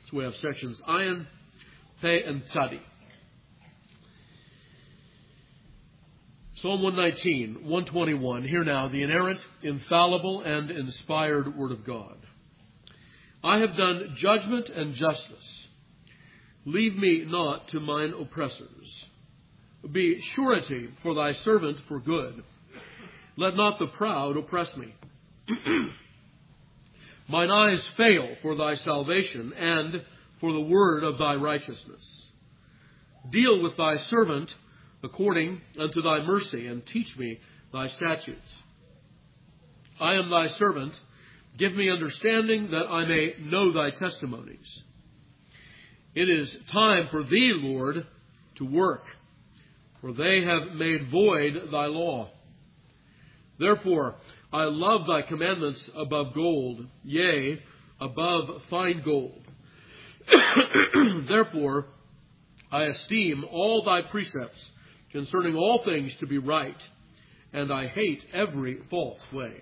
So we have sections Ayin, Pe, and Tzadi. Psalm 119, 121. Hear now the inerrant, infallible, and inspired Word of God. I have done judgment and justice. Leave me not to mine oppressors. Be surety for thy servant for good. Let not the proud oppress me. Mine eyes fail for thy salvation and for the word of thy righteousness. Deal with thy servant according unto thy mercy, and teach me thy statutes. I am thy servant. Give me understanding that I may know thy testimonies. It is time for thee, Lord, to work, for they have made void thy law. Therefore, I love thy commandments above gold, yea, above fine gold. Therefore, I esteem all thy precepts concerning all things to be right, and I hate every false way.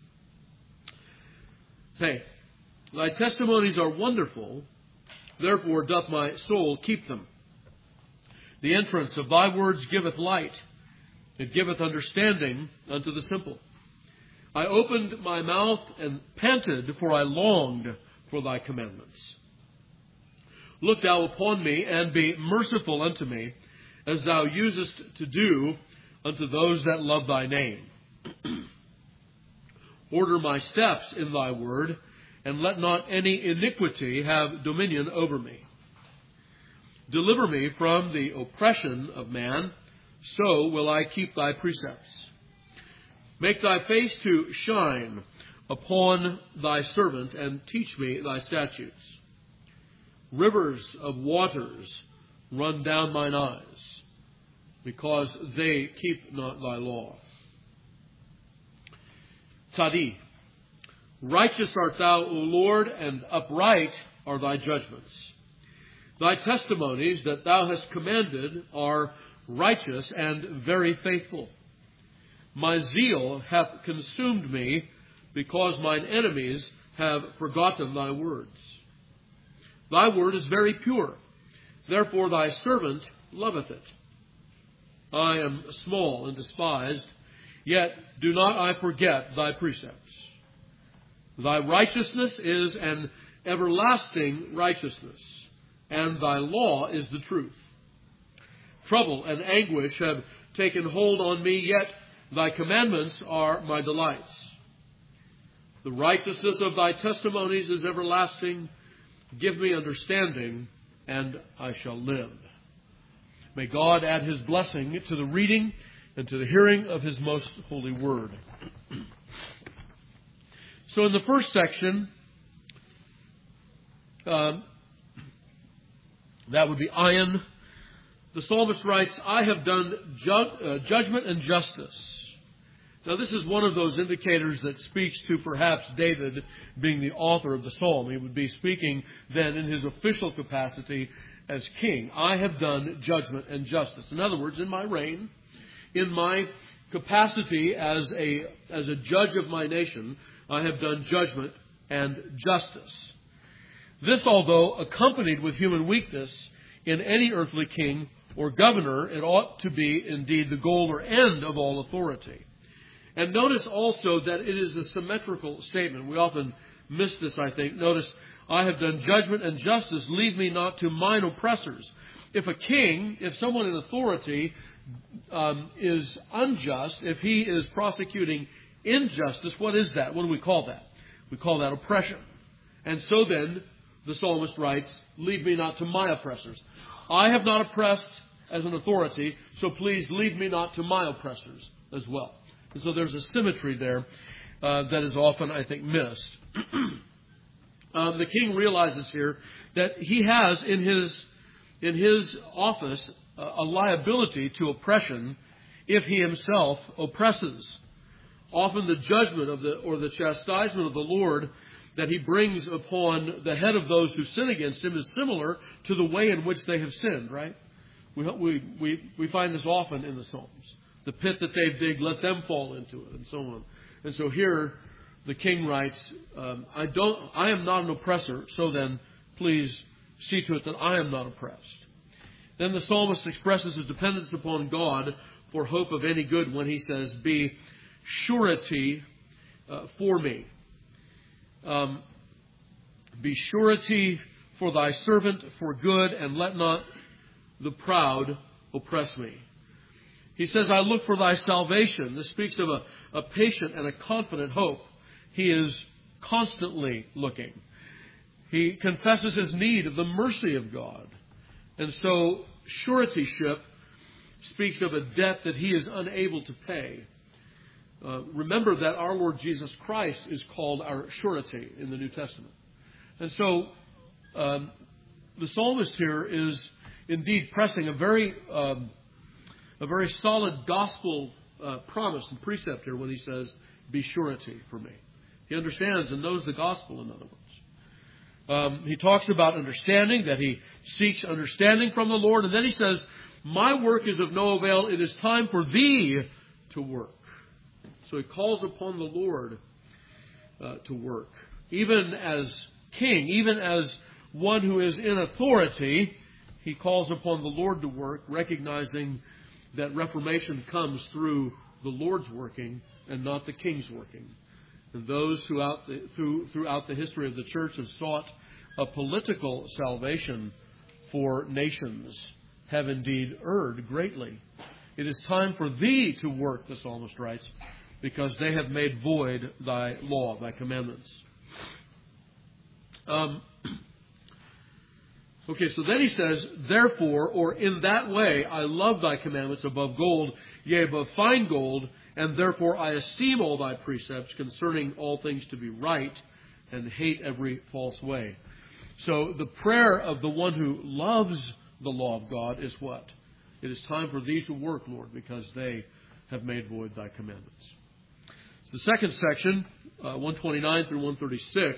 Hey, thy testimonies are wonderful, therefore doth my soul keep them. The entrance of thy words giveth light, it giveth understanding unto the simple. I opened my mouth and panted, for I longed for thy commandments. Look thou upon me, and be merciful unto me, as thou usest to do unto those that love thy name. Order my steps in thy word, and let not any iniquity have dominion over me. Deliver me from the oppression of man, so will I keep thy precepts. Make thy face to shine upon thy servant, and teach me thy statutes. Rivers of waters run down mine eyes, because they keep not thy law. Tzadi. Righteous art thou, O Lord, and upright are thy judgments. Thy testimonies that thou hast commanded are righteous and very faithful. My zeal hath consumed me, because mine enemies have forgotten thy words. Thy word is very pure, therefore thy servant loveth it. I am small and despised, yet do not I forget thy precepts. Thy righteousness is an everlasting righteousness, and thy law is the truth. Trouble and anguish have taken hold on me, yet thy commandments are my delights. The righteousness of thy testimonies is everlasting. Give me understanding, and I shall live. May God add his blessing to the reading and to the hearing of his most holy word. So in the first section, that would be Ayin. The psalmist writes, I have done judgment and justice. Now this is one of those indicators that speaks to perhaps David being the author of the psalm. He would be speaking then in his official capacity as king. I have done judgment and justice. In other words, in my reign, in my capacity as a judge of my nation, I have done judgment and justice. This, although accompanied with human weakness in any earthly king or governor, it ought to be indeed the goal or end of all authority. And notice also that it is a symmetrical statement. We often miss this, I think. Notice, I have done judgment and justice. Leave me not to mine oppressors. If a king, if someone in authority is unjust, if he is prosecuting injustice, what is that? What do we call that? We call that oppression. And so then, the psalmist writes, leave me not to my oppressors. I have not oppressed as an authority, so please leave me not to my oppressors as well. And so there's a symmetry there that is often, I think, missed. The king realizes here that he has in his office a liability to oppression if he himself oppresses. Often the judgment of the chastisement of the Lord that he brings upon the head of those who sin against him is similar to the way in which they have sinned, right? We find this often in the Psalms. The pit that they've digged, let them fall into it, and so on. And so here the king writes, I am not an oppressor, so then please see to it that I am not oppressed. Then the psalmist expresses his dependence upon God for hope of any good when he says, be surety for me. Be surety for thy servant for good, and let not the proud oppress me. He says, I look for thy salvation. This speaks of a patient and a confident hope. He is constantly looking. He confesses his need of the mercy of God. And so suretyship speaks of a debt that he is unable to pay. Remember that our Lord Jesus Christ is called our surety in the New Testament. And so the psalmist here is indeed pressing a very solid gospel promise and precept here when he says, be surety for me. He understands and knows the gospel, in other words. He talks about understanding, that he seeks understanding from the Lord. And then he says, my work is of no avail. It is time for thee to work. So he calls upon the Lord to work. Even as king, even as one who is in authority, he calls upon the Lord to work, recognizing that reformation comes through the Lord's working and not the king's working. And those throughout the history of the church have sought a political salvation for nations have indeed erred greatly. It is time for thee to work, the psalmist writes, because they have made void thy law, thy commandments. Okay, so then he says, therefore, or in that way, I love thy commandments above gold, yea, above fine gold, and therefore I esteem all thy precepts concerning all things to be right, and hate every false way. So the prayer of the one who loves the law of God is what? It is time for thee to work, Lord, because they have made void thy commandments. The second section, 129 through 136,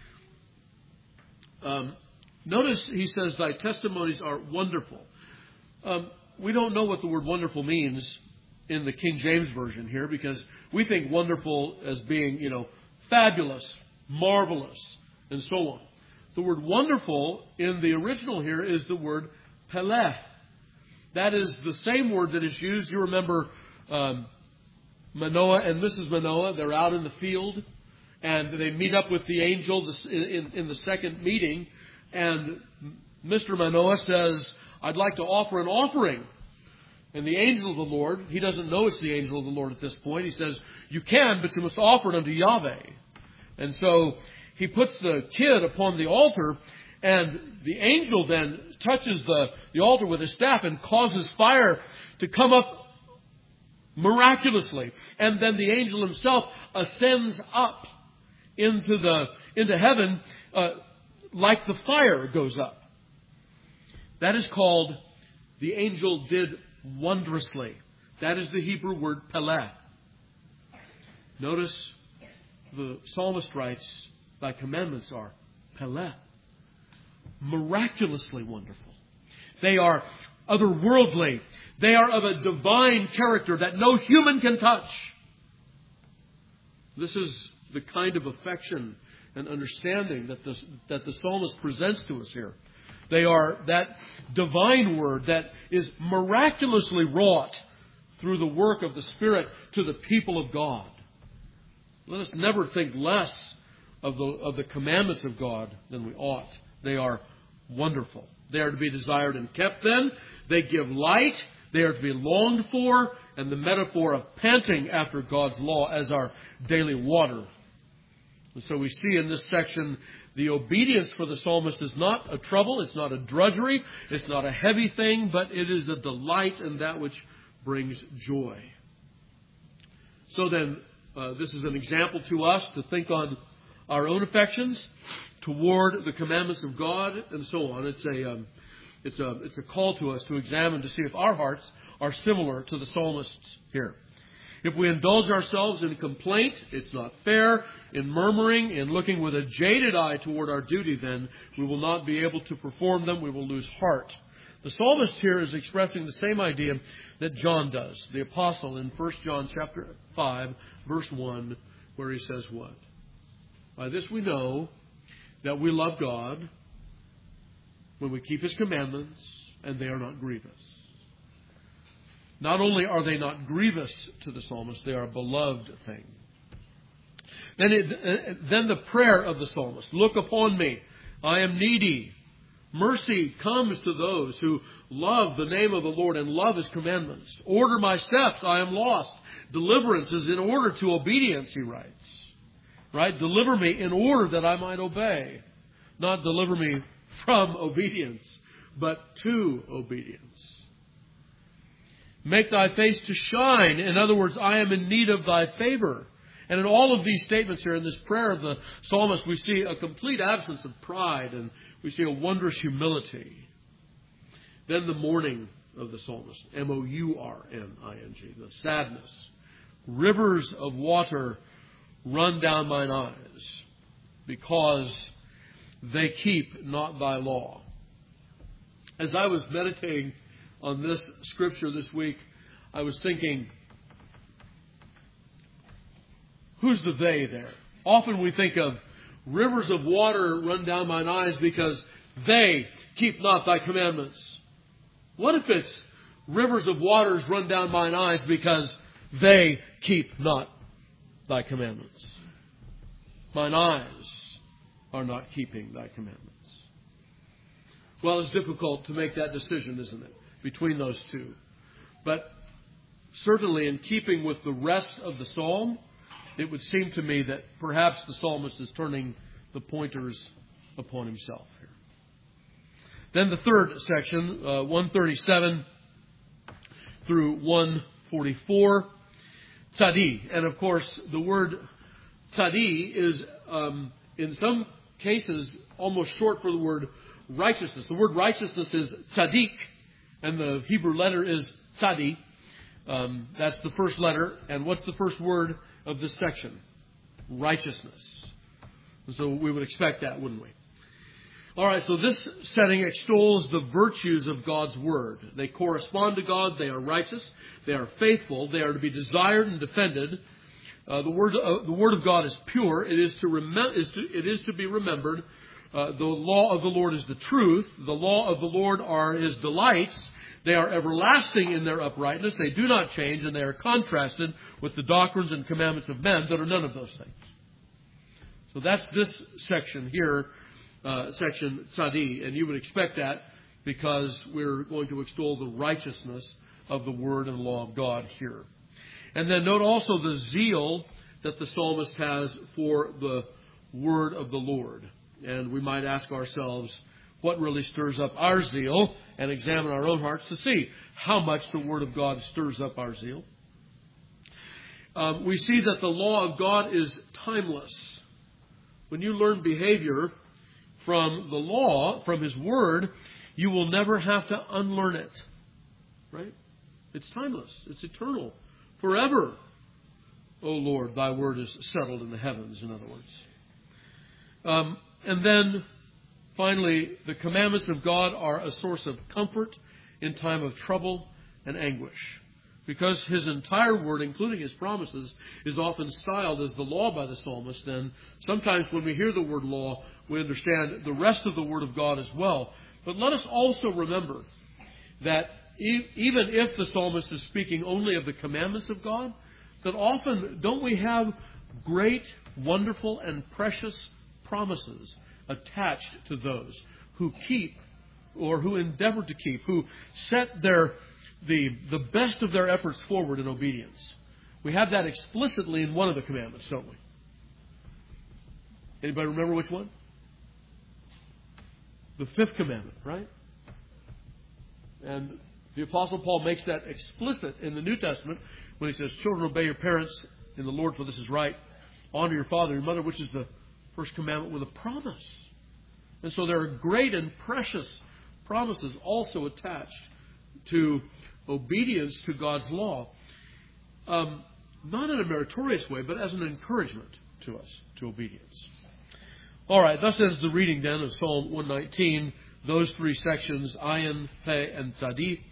notice he says, thy testimonies are wonderful. We don't know what the word wonderful means in the King James Version here, because we think wonderful as being, fabulous, marvelous, and so on. The word wonderful in the original here is the word peleh. That is the same word that is used. You remember Manoah and Mrs. Manoah. They're out in the field, and they meet up with the angel in the second meeting. And Mr. Manoah says, I'd like to offer an offering. And the angel of the Lord, he doesn't know it's the angel of the Lord at this point. He says, you can, but you must offer it unto Yahweh. And so he puts the kid upon the altar, and the angel then touches the altar with his staff and causes fire to come up miraculously. And then the angel himself ascends up into heaven like the fire goes up. That is called, the angel did wondrously. That is the Hebrew word peleh. Notice the psalmist writes, thy commandments are peleh. Miraculously wonderful. They are otherworldly. They are of a divine character that no human can touch. This is the kind of affection and understanding that the psalmist presents to us here. They are that divine word that is miraculously wrought through the work of the Spirit to the people of God. Let us never think less of the commandments of God than we ought. They are wonderful. They are to be desired and kept then. They give light. They are to be longed for. And the metaphor of panting after God's law as our daily water. And so we see in this section, the obedience for the psalmist is not a trouble, it's not a drudgery, it's not a heavy thing, but it is a delight in that which brings joy. So then, this is an example to us to think on our own affections toward the commandments of God and so on. It's a call to us to examine to see if our hearts are similar to the psalmist's here. If we indulge ourselves in complaint, it's not fair, in murmuring, in looking with a jaded eye toward our duty, then we will not be able to perform them. We will lose heart. The psalmist here is expressing the same idea that John does, the apostle in 1 John chapter 5, verse 1, where he says what? By this we know that we love God, when we keep His commandments, and they are not grievous. Not only are they not grievous to the psalmist, they are a beloved thing. Then the prayer of the psalmist, look upon me, I am needy. Mercy comes to those who love the name of the Lord and love His commandments. Order my steps, I am lost. Deliverance is in order to obedience, he writes. Right? Deliver me in order that I might obey. Not deliver me from obedience, but to obedience. Make thy face to shine. In other words, I am in need of thy favor. And in all of these statements here, in this prayer of the psalmist, we see a complete absence of pride, and we see a wondrous humility. Then the mourning of the psalmist, M-O-U-R-N-I-N-G, the sadness. Rivers of water run down mine eyes, because they keep not thy law. As I was meditating on this scripture this week, I was thinking, who's the they there? Often we think of rivers of water run down mine eyes because they keep not thy commandments. What if it's rivers of waters run down mine eyes because they keep not thy commandments? Mine eyes are not keeping thy commandments. Well, it's difficult to make that decision, isn't it, between those two. But certainly in keeping with the rest of the psalm, it would seem to me that perhaps the psalmist is turning the pointers upon himself here. Then the third section, 137 through 144, tzadi. And of course, the word tzadi is, in some cases, almost short for the word righteousness. The word righteousness is tzaddik, and the Hebrew letter is tzadi. That's the first letter. And what's the first word of this section? Righteousness. And so we would expect that, wouldn't we? All right, so this setting extols the virtues of God's Word. They correspond to God. They are righteous. They are faithful. They are to be desired and defended. The Word of God is pure. It is to be remembered. The law of the Lord is the truth. The law of the Lord are His delights. They are everlasting in their uprightness. They do not change, and they are contrasted with the doctrines and commandments of men that are none of those things. So that's this section here, section tzadi, and you would expect that because we're going to extol the righteousness of the Word and law of God here. And then note also the zeal that the psalmist has for the Word of the Lord. And we might ask ourselves, what really stirs up our zeal, and examine our own hearts to see how much the Word of God stirs up our zeal. We see that the law of God is timeless. When you learn behavior from the law, from His Word, you will never have to unlearn it. Right? It's timeless. It's eternal. Forever. O Lord, thy word is settled in the heavens, in other words. And then, finally, the commandments of God are a source of comfort in time of trouble and anguish. Because His entire Word, including His promises, is often styled as the law by the psalmist. And sometimes when we hear the word law, we understand the rest of the Word of God as well. But let us also remember that even if the psalmist is speaking only of the commandments of God, that often don't we have great, wonderful, and precious promises attached to those who keep or who endeavor to keep, who set the best of their efforts forward in obedience. We have that explicitly in one of the commandments, don't we? Anybody remember which one? The fifth commandment, right? And the Apostle Paul makes that explicit in the New Testament when he says, children, obey your parents in the Lord, for this is right. Honor your father and your mother, which is the first commandment with a promise. And so there are great and precious promises also attached to obedience to God's law. Not in a meritorious way, but as an encouragement to us to obedience. All right, thus ends the reading then of Psalm 119, those three sections, Ayin, Pe, and Tzadi.